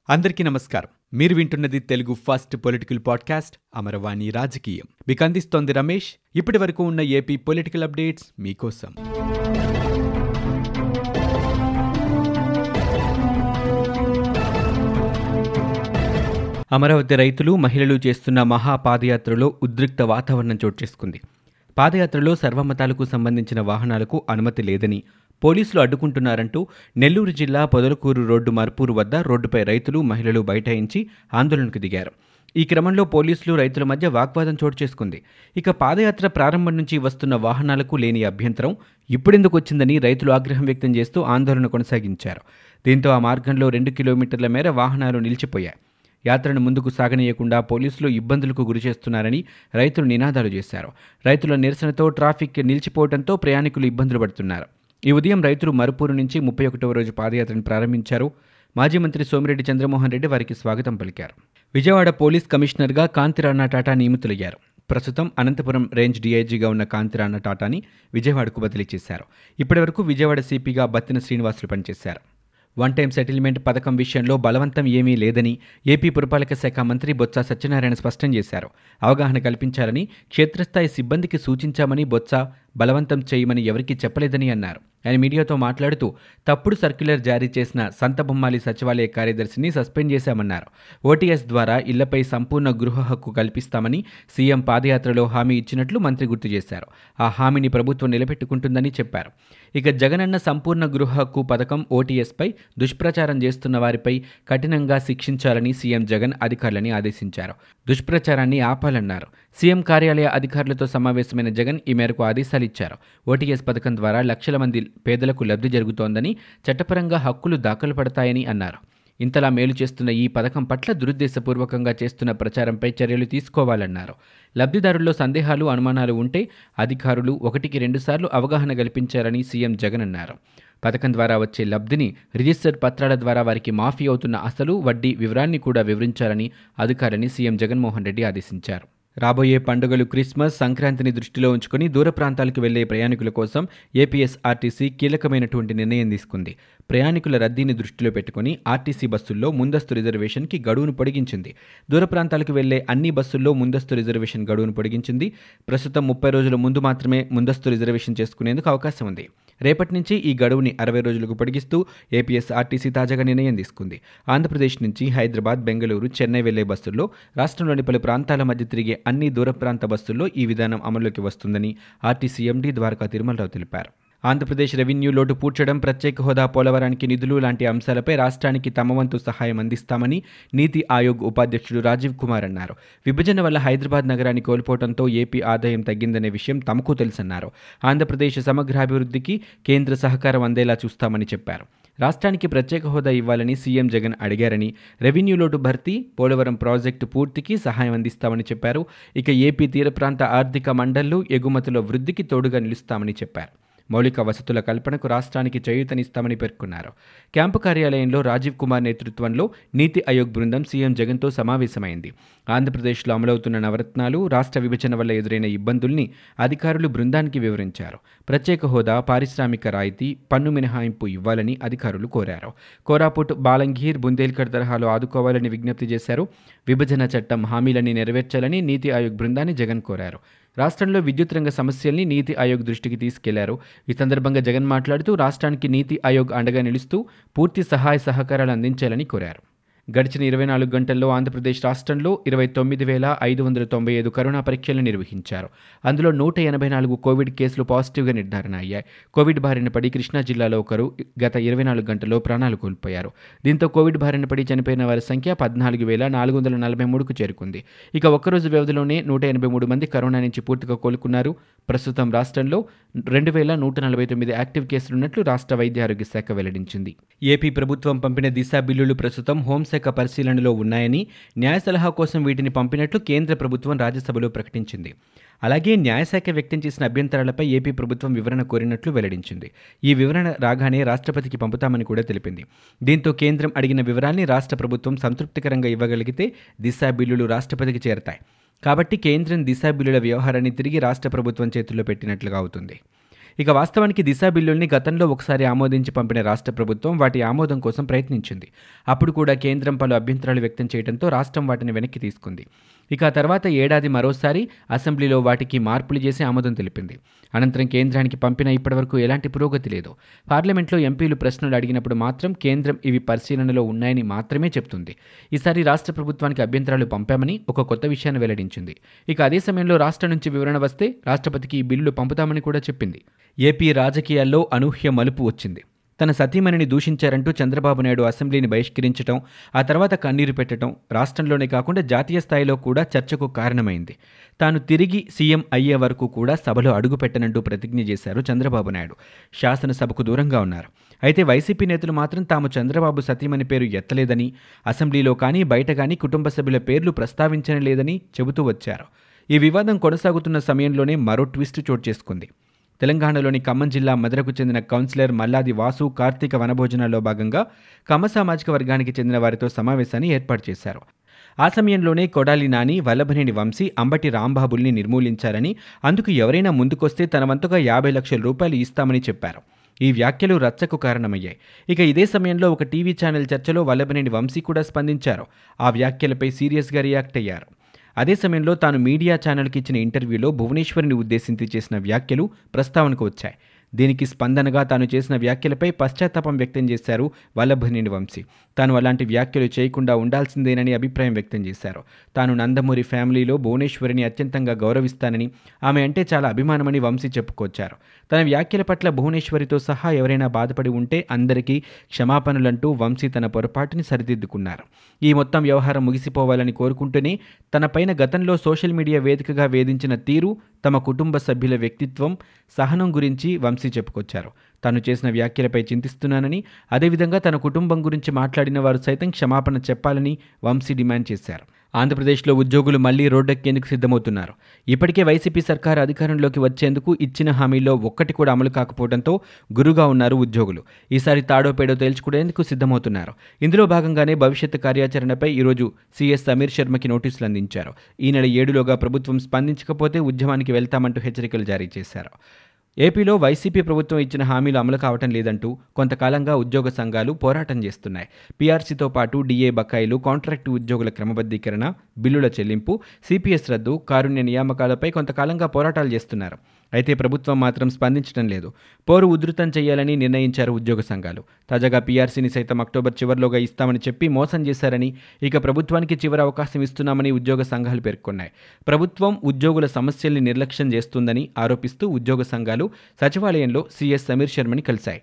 అందరికీ నమస్కారం. మీరు వింటున్నది Telugu first political podcast Amaravani రాజకీయం. మీకు అందిస్తోంది రమేష్. ఇప్పటి వరకు ఉన్న ఏపీ పొలిటికల్ అప్డేట్స్ మీకోసం. అమరావతి రైతులు, మహిళలు చేస్తున్న మహాపాదయాత్రలో ఉద్రిక్త వాతావరణం చోటు చేసుకుంది. పాదయాత్రలో సర్వమతాలకు సంబంధించిన వాహనాలకు అనుమతి లేదని పోలీసులు అడ్డుకుంటున్నారంటూ నెల్లూరు జిల్లా పొదలకూరు రోడ్డు మర్పూరు వద్ద రోడ్డుపై రైతులు, మహిళలు బైఠాయించి ఆందోళనకు దిగారు. ఈ క్రమంలో పోలీసులు, రైతుల మధ్య వాగ్వాదం చోటు చేసుకుంది. ఇక పాదయాత్ర ప్రారంభం నుంచి వస్తున్న వాహనాలకు లేని అభ్యంతరం ఇప్పుడెందుకు వచ్చిందని రైతులు ఆగ్రహం వ్యక్తం చేస్తూ ఆందోళన కొనసాగించారు. దీంతో ఆ మార్గంలో 2 కిలోమీటర్ల మేర వాహనాలు నిలిచిపోయాయి. యాత్రను ముందుకు సాగనీయకుండా పోలీసులు ఇబ్బందులకు గురిచేస్తున్నారని రైతులు నినాదాలు చేశారు. రైతుల నిరసనతో ట్రాఫిక్ నిలిచిపోవడంతో ప్రయాణికులు ఇబ్బందులు పడుతున్నారు. ఈ ఉదయం రైతులు మరుపూరు నుంచి 31వ రోజు పాదయాత్రను ప్రారంభించారు. మాజీ మంత్రి సోమిరెడ్డి చంద్రమోహన్ రెడ్డి వారికి స్వాగతం పలికారు. విజయవాడ పోలీస్ కమిషనర్గా కాంతిరాణ టాటా నియమితులయ్యారు. ప్రస్తుతం అనంతపురం రేంజ్ డీఐజీగా ఉన్న కాంతిరాణ టాటాని విజయవాడకు బదిలీ చేశారు. ఇప్పటివరకు విజయవాడ సిపిగా బత్తిన శ్రీనివాసులు పనిచేశారు. వన్ టైం సెటిల్మెంట్ పథకం విషయంలో బలవంతం ఏమీ లేదని ఏపీ పురపాలక శాఖ మంత్రి బొత్స సత్యనారాయణ స్పష్టం చేశారు. అవగాహన కల్పించాలని క్షేత్రస్థాయి సిబ్బందికి సూచించామని బొత్స బలవంతం చేయమని ఎవరికీ చెప్పలేదని అన్నారు. ఆయన మీడియాతో మాట్లాడుతూ తప్పుడు సర్క్యులర్ జారీ చేసిన సంతబొమ్మాలి సచివాలయ కార్యదర్శిని సస్పెండ్ చేశామన్నారు. ఓటీఎస్ ద్వారా ఇళ్లపై సంపూర్ణ గృహ హక్కు కల్పిస్తామని సీఎం పాదయాత్రలో హామీ ఇచ్చినట్లు మంత్రి గుర్తు చేశారు. ఆ హామీని ప్రభుత్వం నిలబెట్టుకుంటుందని చెప్పారు. ఇక జగనన్న సంపూర్ణ గృహ హక్కు పథకం ఓటీఎస్పై దుష్ప్రచారం చేస్తున్న వారిపై కఠినంగా శిక్షించాలని సీఎం జగన్ అధికారులని ఆదేశించారు. దుష్ప్రచారాన్ని ఆపాలన్నారు. సీఎం కార్యాలయ అధికారులతో సమావేశమైన జగన్ ఈ మేరకు ఆదేశాలు ఇచ్చారు. ఓటీఎస్ పథకం ద్వారా లక్షల మంది పేదలకు లబ్ధి జరుగుతోందని, చట్టపరంగా హక్కులు దాఖలు పడతాయని అన్నారు. ఇంతలా మేలు చేస్తున్న ఈ పథకం పట్ల దురుద్దేశపూర్వకంగా చేస్తున్న ప్రచారంపై చర్యలు తీసుకోవాలన్నారు. లబ్ధిదారుల్లో సందేహాలు, అనుమానాలు ఉంటే అధికారులు 1-2 సార్లు అవగాహన కల్పించారని సీఎం జగన్ అన్నారు. పథకం ద్వారా వచ్చే లబ్ధిని రిజిస్టర్డ్ పత్రాల ద్వారా వారికి మాఫీ అవుతున్న అసలు, వడ్డీ వివరాన్ని కూడా వివరించాలని అధికారులని సీఎం జగన్మోహన్ రెడ్డి ఆదేశించారు. రాబోయే పండుగలు క్రిస్మస్, సంక్రాంతిని దృష్టిలో ఉంచుకుని దూర ప్రాంతాలకు వెళ్లే ప్రయాణికుల కోసం ఏపీఎస్ఆర్టీసీ కీలకమైనటువంటి నిర్ణయం తీసుకుంది. ప్రయాణికుల రద్దీని దృష్టిలో పెట్టుకుని ఆర్టీసీ బస్సుల్లో ముందస్తు రిజర్వేషన్కి గడువును పొడిగించింది. దూర ప్రాంతాలకు వెళ్లే అన్ని బస్సుల్లో ముందస్తు రిజర్వేషన్ గడువును పొడిగించింది. ప్రస్తుతం 30 రోజుల ముందు మాత్రమే ముందస్తు రిజర్వేషన్ చేసుకునేందుకు అవకాశం ఉంది. రేపటి నుంచి ఈ గడువుని 60 రోజులకు పొడిగిస్తూ ఏపీఎస్ఆర్టీసీ తాజాగా నిర్ణయం తీసుకుంది. ఆంధ్రప్రదేశ్ నుంచి హైదరాబాద్, బెంగళూరు, చెన్నై వెళ్లే బస్సుల్లో రాష్ట్రంలోని పలు ప్రాంతాల మధ్య తిరిగే అన్ని దూర ప్రాంత బస్సుల్లో ఈ విధానం అమల్లోకి వస్తుందని ఆర్టీసీ ఎండీ ద్వారకా తిరుమలరావు తెలిపారు. ఆంధ్రప్రదేశ్ రెవెన్యూ లోటు పూడ్చడం, ప్రత్యేక హోదా, పోలవరానికి నిధులు లాంటి అంశాలపై రాష్ట్రానికి తమ వంతు సహాయం అందిస్తామని నీతి ఆయోగ్ ఉపాధ్యక్షుడు రాజీవ్ కుమార్ అన్నారు. విభజన వల్ల హైదరాబాద్ నగరాన్ని కోల్పోవడంతో ఏపీ ఆదాయం తగ్గిందనే విషయం తమకు తెలుసన్నారు. ఆంధ్రప్రదేశ్ సమగ్రాభివృద్ధికి కేంద్ర సహకారం అందేలా చూస్తామని చెప్పారు. రాష్ట్రానికి ప్రత్యేక హోదా ఇవ్వాలని సీఎం జగన్ అడిగారని, రెవెన్యూ లోటు భర్తీ, పోలవరం ప్రాజెక్టు పూర్తికి సహాయం అందిస్తామని చెప్పారు. ఇక ఏపీ తీర ప్రాంత ఆర్థిక మండళ్లు, ఎగుమతుల వృద్ధికి తోడుగా నిలుస్తామని చెప్పారు. మౌలిక వసతుల కల్పనకు రాష్ట్రానికి చేయూతనిస్తామని పేర్కొన్నారు. క్యాంపు కార్యాలయంలో రాజీవ్ కుమార్ నేతృత్వంలో నీతి ఆయోగ్ బృందం సీఎం జగన్తో సమావేశమైంది. ఆంధ్రప్రదేశ్లో అమలవుతున్న నవరత్నాలు, రాష్ట్ర విభజన వల్ల ఎదురైన ఇబ్బందుల్ని అధికారులు బృందానికి వివరించారు. ప్రత్యేక హోదా, పారిశ్రామిక రాయితీ, పన్ను మినహాయింపు ఇవ్వాలని అధికారులు కోరారు. కోరాపుట్, బాలంఘీర్, బుందేల్ఖండ్ తరహాలో ఆదుకోవాలని విజ్ఞప్తి చేశారు. విభజన చట్టం హామీలని నెరవేర్చాలని నీతి ఆయోగ్ బృందాన్ని జగన్ కోరారు. రాష్ట్రంలో విద్యుత్ రంగ సమస్యల్ని నీతి ఆయోగ్ దృష్టికి తీసుకెళ్లారు. ఈ సందర్భంగా జగన్ మాట్లాడుతూ రాష్ట్రానికి నీతి ఆయోగ్ అండగా నిలుస్తూ పూర్తి సహాయ సహకారాలు అందించాలని కోరారు. గడిచిన 24 గంటల్లో ఆంధ్రప్రదేశ్ రాష్ట్రంలో 29,595 కరోనా పరీక్షలు నిర్వహించారు. అందులో 184 కోవిడ్ కేసులు పాజిటివ్గా నిర్ధారణ అయ్యాయి. కోవిడ్ బారిన పడి కృష్ణా జిల్లాలో ఒకరు గత 24 గంటల్లో ప్రాణాలు కోల్పోయారు. దీంతో కోవిడ్ బారిన పడి చనిపోయిన వారి సంఖ్య 14,443కు చేరుకుంది. ఇక ఒక్కరోజు వ్యవధిలోనే 183 మంది కరోనా నుంచి పూర్తిగా కోలుకున్నారు. ప్రస్తుతం రాష్ట్రంలో 2,149 యాక్టివ్ కేసులున్నట్లు రాష్ట్ర వైద్య ఆరోగ్య శాఖ వెల్లడించింది. ఏపీ ప్రభుత్వం పంపిన దిశ బిల్లులు ప్రస్తుతం హోంశాఖ పరిశీలనలో ఉన్నాయని, న్యాయ సలహా కోసం వీటిని పంపినట్లు కేంద్ర ప్రభుత్వం రాజ్యసభలో ప్రకటించింది. అలాగే న్యాయశాఖ వ్యక్తం చేసిన అభ్యంతరాలపై ఏపీ ప్రభుత్వం వివరణ కోరినట్లు వెల్లడించింది. ఈ వివరణ రాగానే రాష్ట్రపతికి పంపుతామని కూడా తెలిపింది. దీంతో కేంద్రం అడిగిన వివరాల్ని రాష్ట్ర ప్రభుత్వం సంతృప్తికరంగా ఇవ్వగలిగితే దిశ బిల్లులు రాష్ట్రపతికి చేరతాయి. కాబట్టి కేంద్రం దిశ బిల్లుల వ్యవహారాన్ని తిరిగి రాష్ట్ర ప్రభుత్వం చేతుల్లో పెట్టినట్లుగా అవుతుంది. ఇక వాస్తవానికి దిశ బిల్లుల్ని గతంలో ఒకసారి ఆమోదించి పంపిన రాష్ట్ర ప్రభుత్వం వాటి ఆమోదం కోసం ప్రయత్నించింది. అప్పుడు కూడా కేంద్రం పలు అభ్యంతరాలు వ్యక్తం చేయడంతో రాష్ట్రం వాటిని వెనక్కి తీసుకుంది. ఇక ఆ తర్వాత ఏడాది మరోసారి అసెంబ్లీలో వాటికి మార్పులు చేసి ఆమోదం తెలిపింది. అనంతరం కేంద్రానికి పంపిన ఇప్పటివరకు ఎలాంటి పురోగతి లేదు. పార్లమెంట్లో ఎంపీలు ప్రశ్నలు అడిగినప్పుడు మాత్రం కేంద్రం ఇవి పరిశీలనలో ఉన్నాయని మాత్రమే చెప్తుంది. ఈసారి రాష్ట్ర ప్రభుత్వానికి అభ్యంతరాలు పంపామని ఒక కొత్త విషయాన్ని వెల్లడించింది. ఇక అదే సమయంలో రాష్ట్రం నుంచి వివరణ వస్తే రాష్ట్రపతికి ఈ బిల్లులు పంపుతామని కూడా చెప్పింది. ఏపీ రాజకీయాల్లో అనూహ్య మలుపు వచ్చింది. తన సతీమణిని దూషించారంటూ చంద్రబాబు నాయుడు అసెంబ్లీని బహిష్కరించడం, ఆ తర్వాత కన్నీరు పెట్టడం రాష్ట్రంలోనే కాకుండా జాతీయ స్థాయిలో కూడా చర్చకు కారణమైంది. తాను తిరిగి సీఎం అయ్యే వరకు కూడా సభలో అడుగుపెట్టనంటూ ప్రతిజ్ఞ చేశారు చంద్రబాబు నాయుడు. శాసనసభకు దూరంగా ఉన్నారు. అయితే వైసీపీ నేతలు మాత్రం తాము చంద్రబాబు సతీమణి పేరు ఎత్తలేదని, అసెంబ్లీలో కానీ బయట కానీ కుటుంబ సభ్యుల పేర్లు ప్రస్తావించనే లేదని చెబుతూ వచ్చారు. ఈ వివాదం కొనసాగుతున్న సమయంలోనే మరో ట్విస్ట్ చోటు చేసుకుంది. తెలంగాణలోని ఖమ్మం జిల్లా మధురకు చెందిన కౌన్సిలర్ మల్లాది వాసు కార్తీక వనభోజనాల్లో భాగంగా కమ్మ సామాజిక వర్గానికి చెందిన వారితో సమావేశాన్ని ఏర్పాటు చేశారు. ఆ సమయంలోనే కొడాలి నాని, వల్లభనేని వంశీ, అంబటి రాంబాబుల్ని నిర్మూలించారని, అందుకు ఎవరైనా ముందుకొస్తే తన వంతుగా 50 లక్షల రూపాయలు ఇస్తామని చెప్పారు. ఈ వ్యాఖ్యలు రచ్చకు కారణమయ్యాయి. ఇక ఇదే సమయంలో ఒక టీవీ ఛానల్ చర్చలో వల్లభనేని వంశీ కూడా స్పందించారు. ఆ వ్యాఖ్యలపై సీరియస్గా రియాక్ట్ అయ్యారు. అదే సమయంలో తాను మీడియా ఛానల్కి ఇచ్చిన ఇంటర్వ్యూలో భువనేశ్వరిని ఉద్దేశించి చేసిన వ్యాఖ్యలు ప్రస్తావనకు వచ్చాయి. దీనికి స్పందనగా తాను చేసిన వ్యాఖ్యలపై పశ్చాత్తాపం వ్యక్తం చేశారు వల్లభనేని వంశీ. తాను అలాంటి వ్యాఖ్యలు చేయకుండా ఉండాల్సిందేనని అభిప్రాయం వ్యక్తం చేశారు. తాను నందమూరి ఫ్యామిలీలో భువనేశ్వరిని అత్యంతంగా గౌరవిస్తానని, ఆమె అంటే చాలా అభిమానమని వంశీ చెప్పుకొచ్చారు. తన వ్యాఖ్యల పట్ల భువనేశ్వరితో సహా ఎవరైనా బాధపడి ఉంటే అందరికీ క్షమాపణలంటూ వంశీ తన పొరపాటుని సరిదిద్దుకున్నారు. ఈ మొత్తం వ్యవహారం ముగిసిపోవాలని కోరుకుంటూనే తనపైన గతంలో సోషల్ మీడియా వేదికగా వేధించిన తీరు, తమ కుటుంబ సభ్యుల వ్యక్తిత్వం, సహనం గురించి వంశీ చెప్పుకొచ్చారు. తాను చేసిన వ్యాఖ్యలపై చింతిస్తున్నానని, అదేవిధంగా తన కుటుంబం గురించి మాట్లాడిన వారు సైతం క్షమాపణ చెప్పాలని వంశీ డిమాండ్ చేశారు. ఆంధ్రప్రదేశ్లో ఉద్యోగులు మళ్లీ రోడ్డెక్కేందుకు సిద్ధమవుతున్నారు. ఇప్పటికే వైసీపీ సర్కారు అధికారంలోకి వచ్చేందుకు ఇచ్చిన హామీల్లో ఒక్కటి కూడా అమలు కాకపోవడంతో గురుగా ఉన్నారు ఉద్యోగులు. ఈసారి తాడో పేడో తేల్చుకునేందుకు సిద్ధమవుతున్నారు. ఇందులో భాగంగానే భవిష్యత్తు కార్యాచరణపై ఈరోజు సీఎస్ సమీర్ శర్మకి నోటీసులు అందించారు. ఈ నెల 7లోగా ప్రభుత్వం స్పందించకపోతే ఉద్యమానికి వెళ్తామంటూ హెచ్చరికలు జారీ చేశారు. ఏపీలో వైసీపీ ప్రభుత్వం ఇచ్చిన హామీలు అమలు కావటం లేదంటూ కొంతకాలంగా ఉద్యోగ సంఘాలు పోరాటం చేస్తున్నాయి. పీఆర్సీతో పాటు డీఏ బకాయిలు, కాంట్రాక్టు ఉద్యోగుల క్రమబద్ధీకరణ, బిల్లుల చెల్లింపు, సిపిఎస్ రద్దు, కారుణ్య నియామకాలపై కొంతకాలంగా పోరాటాలు చేస్తున్నారు. అయితే ప్రభుత్వం మాత్రం స్పందించడం లేదు. పోరు ఉధృతం చేయాలని నిర్ణయించారు ఉద్యోగ సంఘాలు. తాజాగా పీఆర్సీని సైతం అక్టోబర్ చివరిలోగా ఇస్తామని చెప్పి మోసం చేశారని, ఇక ప్రభుత్వానికి చివరి అవకాశం ఇస్తున్నామని ఉద్యోగ సంఘాలు పేర్కొన్నాయి. ప్రభుత్వం ఉద్యోగుల సమస్యల్ని నిర్లక్ష్యం చేస్తుందని ఆరోపిస్తూ ఉద్యోగ సంఘాలు సచివాలయంలో సీఎస్ సమీర్ శర్మని కలిశాయి.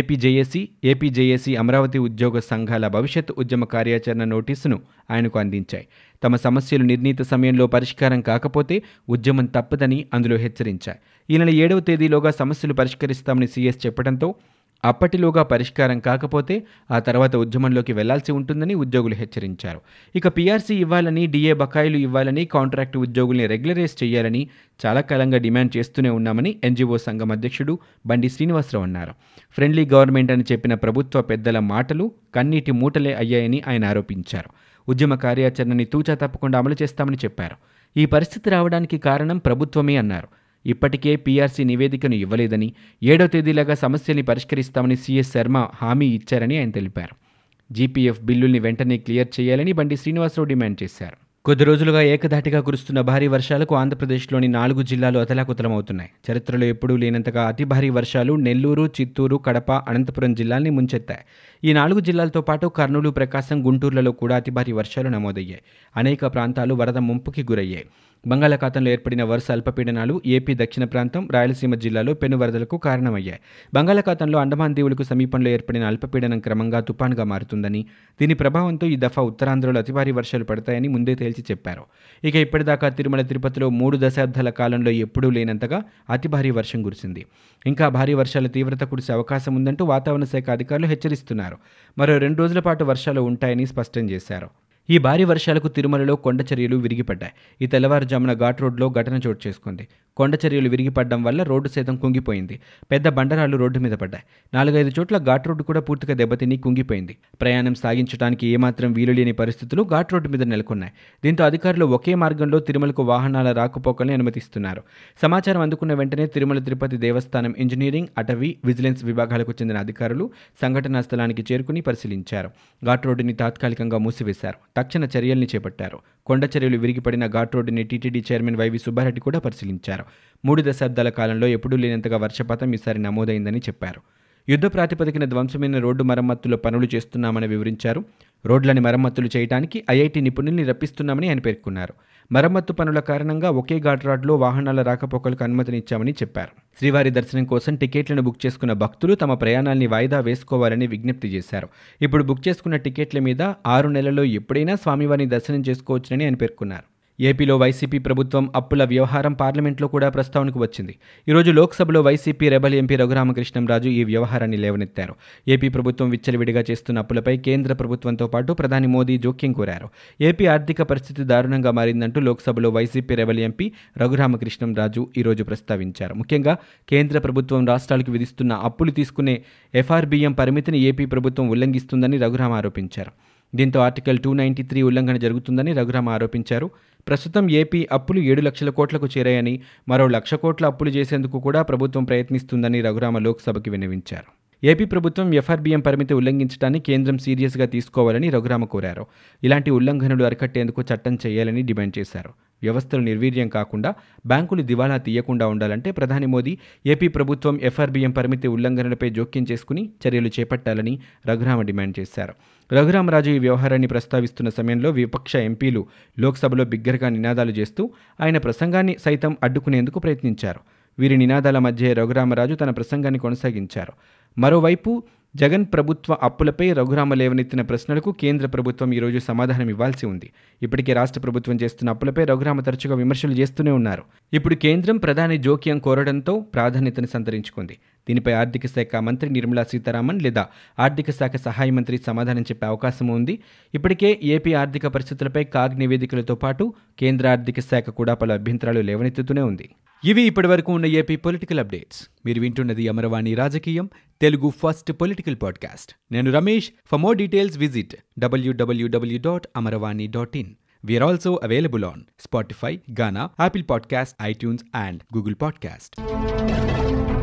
ఏపీజేఏసీ అమరావతి ఉద్యోగ సంఘాల భవిష్యత్ ఉద్యమ కార్యాచరణ నోటీసును ఆయనకు అందించాయి. తమ సమస్యలు నిర్ణీత సమయంలో పరిష్కారం కాకపోతే ఉద్యమం తప్పదని అందులో హెచ్చరించాయి. ఈ నెల 7వ తేదీలోగా సమస్యలు పరిష్కరిస్తామని సీఎస్ చెప్పడంతో అప్పటిలోగా పరిష్కారం కాకపోతే ఆ తర్వాత ఉద్యమంలోకి వెళ్లాల్సి ఉంటుందని ఉద్యోగులు హెచ్చరించారు. ఇక పీఆర్సీ ఇవ్వాలని, డీఏ బకాయిలు ఇవ్వాలని, కాంట్రాక్టు ఉద్యోగుల్ని రెగ్యులరైజ్ చేయాలని చాలా కాలంగా డిమాండ్ చేస్తూనే ఉన్నామని ఎన్జీఓ సంఘం అధ్యక్షుడు బండి శ్రీనివాసరావు అన్నారు. ఫ్రెండ్లీ గవర్నమెంట్ అని చెప్పిన ప్రభుత్వ పెద్దల మాటలు కన్నీటి మూటలే అయ్యాయని ఆయన ఆరోపించారు. ఉద్యమ కార్యాచరణని తూచా తప్పకుండా అమలు చేస్తామని చెప్పారు. ఈ పరిస్థితి రావడానికి కారణం ప్రభుత్వమే అన్నారు. ఇప్పటికే పీఆర్సీ నివేదికను ఇవ్వలేదని, 7వ తేదీలాగా సమస్యల్ని పరిష్కరిస్తామని సీఎస్ శర్మ హామీ ఇచ్చారని ఆయన తెలిపారు. జీపీఎఫ్ బిల్లుల్ని వెంటనే క్లియర్ చేయాలని బండి శ్రీనివాసరావు డిమాండ్ చేశారు. కొద్ది రోజులుగా ఏకధాటిగా కురుస్తున్న భారీ వర్షాలకు ఆంధ్రప్రదేశ్లోని 4 జిల్లాలు అతలాకుతలమవుతున్నాయి. చరిత్రలో ఎప్పుడూ లేనంతగా అతి భారీ వర్షాలు నెల్లూరు, చిత్తూరు, కడప, అనంతపురం జిల్లాల్ని ముంచెత్తాయి. ఈ 4 జిల్లాలతో పాటు కర్నూలు, ప్రకాశం, గుంటూరులలో కూడా అతి భారీ వర్షాలు నమోదయ్యాయి. అనేక ప్రాంతాలు వరద ముంపుకి గురయ్యాయి. బంగాళాఖాతంలో ఏర్పడిన వరుస అల్పపీడనాలు ఏపీ దక్షిణ ప్రాంతం, రాయలసీమ జిల్లాలో పెను వరదలకు కారణమయ్యాయి. బంగాళాఖాతంలో అండమాన్ దీవులకు సమీపంలో ఏర్పడిన అల్పపీడనం క్రమంగా తుపాన్గా మారుతుందని, దీని ప్రభావంతో ఈ దఫా ఉత్తరాంధ్రలో అతి భారీ వర్షాలు పడతాయని ముందే తేల్చి చెప్పారు. ఇక ఇప్పటిదాకా తిరుమల తిరుపతిలో 3 దశాబ్దాల కాలంలో ఎప్పుడూ లేనంతగా అతి భారీ వర్షం కురిసింది. ఇంకా భారీ వర్షాల తీవ్రత కురిసే అవకాశం ఉందంటూ వాతావరణ శాఖ అధికారులు హెచ్చరిస్తున్నారు. మరో 2 రోజుల పాటు వర్షాలు ఉంటాయని స్పష్టం చేశారు. ఈ భారీ వర్షాలకు తిరుమలలో కొండ చర్యలు విరిగిపడ్డాయి. ఈ తెల్లవారుజామున ఘాట్ రోడ్లో ఘటన చోటు చేసుకుంది. కొండ చర్యలు విరిగిపడడం వల్ల రోడ్డు సైతం కుంగిపోయింది. పెద్ద బండరాళ్లు రోడ్డు మీద పడ్డాయి. 4-5 చోట్ల ఘాట్ రోడ్డు కూడా పూర్తిగా దెబ్బతిని కుంగిపోయింది. ప్రయాణం సాగించడానికి ఏమాత్రం వీలులేని పరిస్థితులు ఘాట్ రోడ్డు మీద నెలకొన్నాయి. దీంతో అధికారులు ఒకే మార్గంలో తిరుమలకు వాహనాల రాకపోకల్ని అనుమతిస్తున్నారు. సమాచారం అందుకున్న వెంటనే తిరుమల తిరుపతి దేవస్థానం ఇంజనీరింగ్, అటవీ, విజిలెన్స్ విభాగాలకు చెందిన అధికారులు సంఘటనా స్థలానికి చేరుకుని పరిశీలించారు. ఘాట్ రోడ్డుని తాత్కాలికంగా మూసివేశారు. తక్షణ చర్యల్ని చేపట్టారు. కొండ చర్యలు విరిగిపడిన ఘాట్ రోడ్డుని టీటీడీ చైర్మన్ వైవి సుబ్బారెడ్డి కూడా పరిశీలించారు. 3 దశాబ్దాల కాలంలో ఎప్పుడూ లేనంతగా వర్షపాతం ఈసారి నమోదైందని చెప్పారు. యుద్ధ ప్రాతిపదికన ధ్వంసమైన రోడ్డు మరమ్మతుల పనులు చేస్తున్నామని వివరించారు. రోడ్లని మరమ్మతులు చేయడానికి ఐఐటీ నిపుణుల్ని రప్పిస్తున్నామని ఆయన పేర్కొన్నారు. మరమ్మత్తు పనుల కారణంగా ఒకే ఘాట్ రోడ్లో వాహనాల రాకపోకలకు అనుమతినిచ్చామని చెప్పారు. శ్రీవారి దర్శనం కోసం టికెట్లను బుక్ చేసుకున్న భక్తులు తమ ప్రయాణాల్ని వాయిదా వేసుకోవాలని విజ్ఞప్తి చేశారు. ఇప్పుడు బుక్ చేసుకున్న టికెట్ల మీద 6 నెలల్లో ఎప్పుడైనా స్వామివారిని దర్శనం చేసుకోవచ్చునని ఆయన పేర్కొన్నారు. ఏపీలో వైసీపీ ప్రభుత్వం అప్పుల వ్యవహారం పార్లమెంట్లో కూడా ప్రస్తావనకు వచ్చింది. ఈరోజు లోక్సభలో వైసీపీ రెబల్ ఎంపీ రఘురామకృష్ణంరాజు ఈ వ్యవహారాన్ని లేవనెత్తారు. ఏపీ ప్రభుత్వం విచ్చలవిడిగా చేస్తున్న అప్పులపై కేంద్ర ప్రభుత్వంతో పాటు ప్రధాని మోదీ జోక్యం కోరారు. ఏపీ ఆర్థిక పరిస్థితి దారుణంగా మారిందంటూ లోక్సభలో వైసీపీ రెబల్ ఎంపీ రఘురామకృష్ణంరాజు ఈరోజు ప్రస్తావించారు. ముఖ్యంగా కేంద్ర ప్రభుత్వం రాష్ట్రాలకు విధిస్తున్న అప్పులు తీసుకునే ఎఫ్ఆర్బిఎం పరిమితిని ఏపీ ప్రభుత్వం ఉల్లంఘిస్తుందని రఘురామ ఆరోపించారు. దీంతో ఆర్టికల్ 293 ఉల్లంఘన జరుగుతుందని రఘురామ ఆరోపించారు. ప్రస్తుతం ఏపీ అప్పులు 7 లక్షల కోట్లకు చేరాయని, మరో 1,00,000 కోట్ల అప్పులు చేసేందుకు కూడా ప్రభుత్వం ప్రయత్నిస్తుందని రఘురామ లోక్సభకి విన్నవించారు. ఏపీ ప్రభుత్వం ఎఫ్ఆర్బిఎం పరిమితి ఉల్లంఘించడాన్ని కేంద్రం సీరియస్గా తీసుకోవాలని రఘురామ కోరారు. ఇలాంటి ఉల్లంఘనలు అరికట్టేందుకు చట్టం చేయాలని డిమాండ్ చేశారు. వ్యవస్థలు నిర్వీర్యం కాకుండా, బ్యాంకులు దివాలా తీయకుండా ఉండాలంటే ప్రధాని మోదీ ఏపీ ప్రభుత్వం ఎఫ్ఆర్బిఎం పరిమితి ఉల్లంఘనలపై జోక్యం చేసుకుని చర్యలు చేపట్టాలని రఘురామ డిమాండ్ చేశారు. రఘురామరాజు ఈ వ్యవహారాన్ని ప్రస్తావిస్తున్న సమయంలో విపక్ష ఎంపీలు లోక్సభలో బిగ్గరగా నినాదాలు చేస్తూ ఆయన ప్రసంగాన్ని సైతం అడ్డుకునేందుకు ప్రయత్నించారు. వీరి నినాదాల మధ్య రఘురామరాజు తన ప్రసంగాన్ని కొనసాగించారు. మరోవైపు జగన్ ప్రభుత్వ అప్పులపై రఘురామ లేవనెత్తిన ప్రశ్నలకు కేంద్ర ప్రభుత్వం ఈరోజు సమాధానం ఇవ్వాల్సి ఉంది. ఇప్పటికే రాష్ట్ర ప్రభుత్వం చేస్తున్న అప్పులపై రఘురామ తరచుగా విమర్శలు చేస్తూనే ఉన్నారు. ఇప్పుడు కేంద్రం ప్రధాని జోక్యం కోరడంతో ప్రాధాన్యతను సంతరించుకుంది. దీనిపై ఆర్థిక శాఖ మంత్రి నిర్మలా సీతారామన్ లేదా ఆర్థిక శాఖ సహాయ మంత్రి సమాధానం చెప్పే అవకాశం ఉంది. ఇప్పటికే ఏపీ ఆర్థిక పరిస్థితులపై కాగ్ నివేదికలతో పాటు కేంద్ర ఆర్థిక శాఖ కూడా పలు అభ్యంతరాలు లేవనెత్తుతూనే ఉంది. ఇవి ఇప్పటివరకు ఉన్న ఏపీ పొలిటికల్ అప్డేట్స్. మీరు వింటున్నది అమరవాణి రాజకీయం, తెలుగు ఫస్ట్ పొలిటికల్ పాడ్కాస్ట్. నేను Ramesh. For more details visit www.amaravani.in. We are also available on Spotify, Gaana, Apple Podcast, iTunes and Google Podcast.